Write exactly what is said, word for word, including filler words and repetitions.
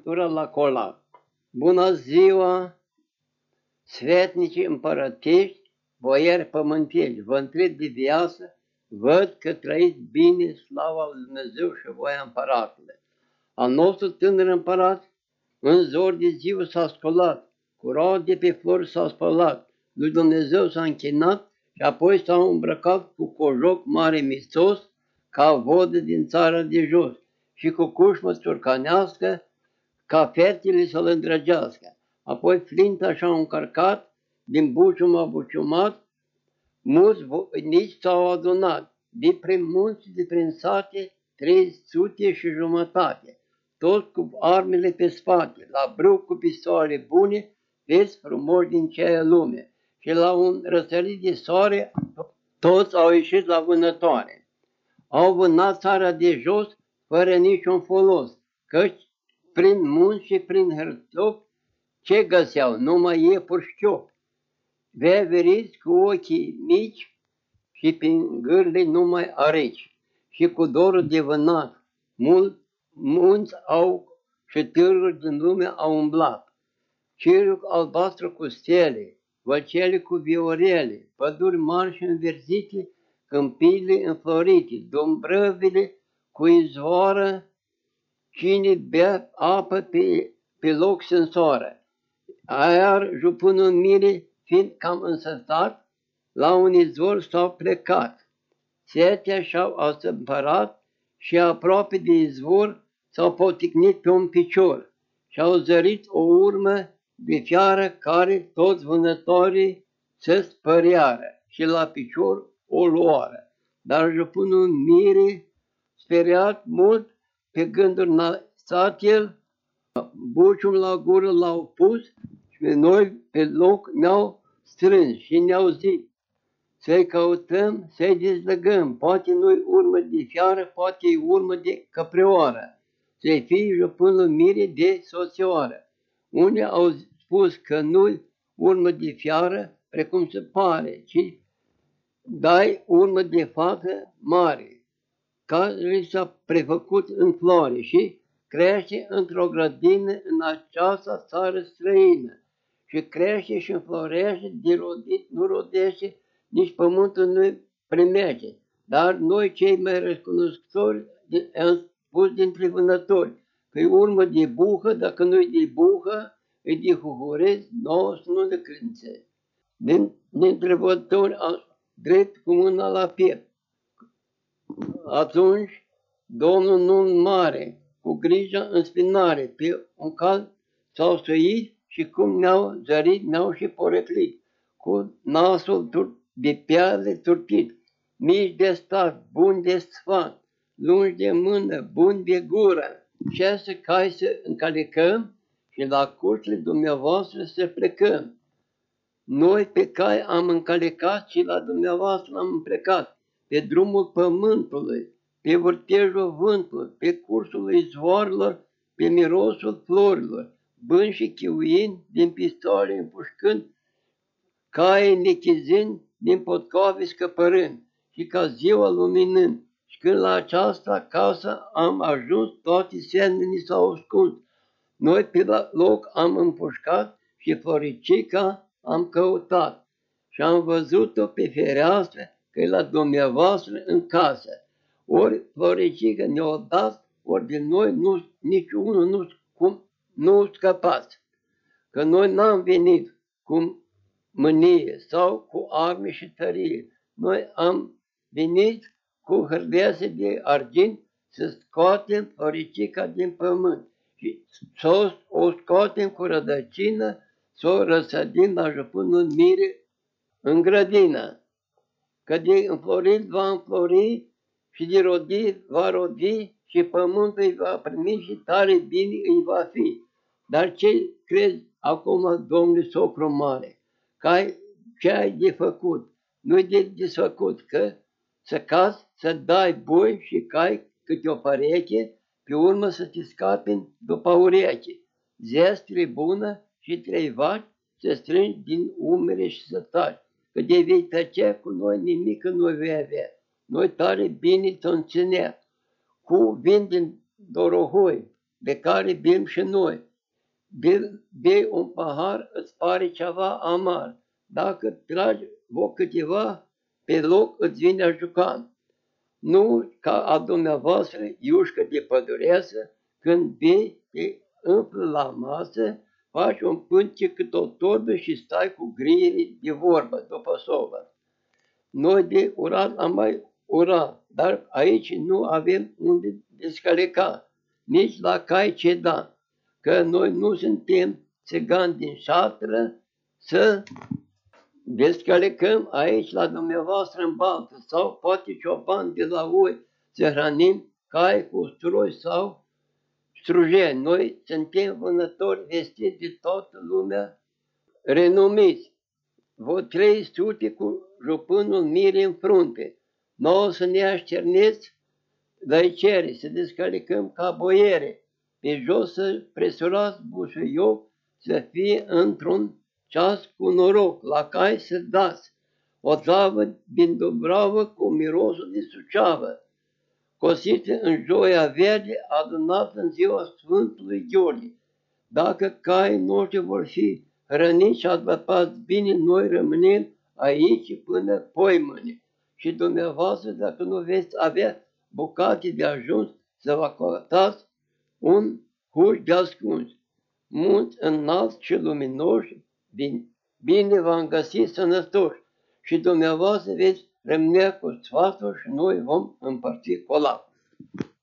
băutură la colar. Bună ziua, sfetnici împărătești, boieri pământești, vă întreb de viață, văd că trăiți bine, slava lui Dumnezeu și voia împăratului. Al nostru tânăr împărat, în zor de ziua s-a sculat, cu roade de pe flori s-a spălat, lui Dumnezeu s-a închinat și apoi s-a îmbrăcat cu cojoc mare mistos, ca vodă din țara de jos, și cu cușmă țurcanească, ca fetele să-l îndrăgească. Apoi flinta și-a încărcat, din bucium a buciumat, mulți voinici s-au adunat, de prin munți, de prin sate, trei sute și jumătate, toți cu armele pe spate, la brâu cu pistoale bune, vezi frumoși din ceaia lume. Și la un răsărit de soare, toți au ieșit la vânătoare. Au vânat țara de jos, fără niciun folos, căci prin munți și prin hârtopi, ce găseau? Numai iepuri șchiopi. Veveriți cu ochii mici și prin gârle numai arici. Și cu dorul de vânat, mult, munți au și târguri din lume au umblat. Cerul albastru cu stele, văcele cu viorele, păduri mari și înverzite, câmpiile înflorite, dombrăvile cu izvoară, cine bea apă pe, pe loc se însoară. Iar jupunul mire, fiind cam însătat, la un izvor s-au plecat. Setea și-au asămpărat și aproape de izvor s-au poticnit pe un picior și-au zărit o urmă de fiară care toți vânătorii se spăriară și la picior o luară. Dar jupunul mire, speriat mult, pe gânduri n-a el, bucium la gură l-au pus și pe noi pe loc ne-au strâns și ne-au zis să-i căutăm, să-i dezlegăm, poate nu-i urmă de fiară, poate e urmă de căprioară, să-i fie jupânul mire de soțioară. Unii au spus că nu-i urmă de fiară, precum se pare, ci dai urmă de fată mare, care s-a prefăcut în floare și crește într-o grădină în această țară străină și crește și înflorește, de rodit nu rodește, nici pământul nu primește. Dar noi cei mai recunoscători am spus dintre vânători că e urmă de buhă, dacă nu e de buhă, e de huhurez, nouă să nu le credințe. Din, dintre vânători drept cu mâna la piept. Atunci, Domnul nun mare, cu grijă în spinare, pe un cal s-au suit și cum ne-au zărit, ne-au și poreclit, cu nasul de piele turtit, mici de stat, buni de sfat, lungi de mână, buni de gură, șase cai să încalecăm și la curțile dumneavoastră să plecăm. Noi pe cai am încalecat și la dumneavoastră am plecat, pe drumul pământului, pe vârtejul vântului, pe cursul izvoarelor, pe mirosul florilor, bând și chiuind din pistoale împușcând, caii nechizind din potcoave scăpărând și ca ziua luminând. Și când la această casă am ajuns, toate semnele ni s-au ascuns. Noi pe la loc am împușcat și floricica am căutat și am văzut-o pe fereastră că e la dumneavoastră în casă. Ori floricica ne-o dat, ori de noi nu, niciunul nu, cum, nu scăpați. Că noi n-am venit cu mânie sau cu arme și tărie. Noi am venit cu hârlease de argint să scoatem floricica din pământ și să o scoatem cu rădăcină, să o răsădim la jupânul mire în grădină. Că de înflorit va înflori și de rodit va rodi și pământul îi va primi și tare bine îi va fi. Dar ce crezi acum, Domnule Socru Mare? Că ai, ce ai de făcut? Nu-i de desfăcut, că să cazi, să dai boi și cai câte o pereche, pe urmă să te scapi după ureche. Zestre bună și trei vaci să strângi din umere și să taci. Că de vei tăcea cu noi nimic nu vei avea. Noi tare bine te-o ținea. Cu vin din Dorohoi, pe care bem și noi. Bei un pahar, îți pare ceva amar. Dacă tragi o câteva, pe loc îți vine a juca. Nu ca a dumneavoastră iușcă de pădureasă, când bei, te împlă la masă, faci un pânce cât o torbă și stai cu grijile de vorbă după sobă. Noi de urat am mai ura, dar aici nu avem unde descăleca, nici la cai ce da, că noi nu suntem țigani din șatră să descălecăm aici la dumneavoastră în baltă sau poate cioban de la oi să hrănim cai cu stroi sau strujeni. Noi suntem vânători vestiți de toată lumea, renumiți. Vă trei sute cu jupânul mire în frunte. Nouă să ne așcerneți de cere, să descălecăm ca boiere. Pe jos să presurați bușăioc, să fie într-un ceas cu noroc, la cai să dați. O tavă din Dubravă cu mirosul de Suceavă, cosită în joia verde, adunată în ziua Sfântului Gheorghe. Dacă caii noștri vor fi hrăniți și advăpați bine, noi rămânem aici până poimâine. Și dumneavoastră, dacă nu veți avea bucate de ajuns, să vă căutați un huș de ascuns. Munți înalți și luminoși, bine v-am găsit sănătoși. Și dumneavoastră veți rămâne cu sfatul și noi vom împărți colapul.